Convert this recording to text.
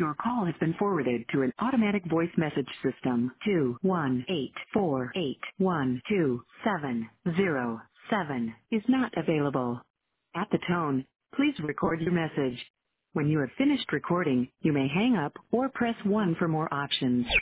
Your call has been forwarded to an automatic voice message system. 21848122707 is not available. At the tone, please record your message. When you have finished recording, you may hang up or press 1 for more options.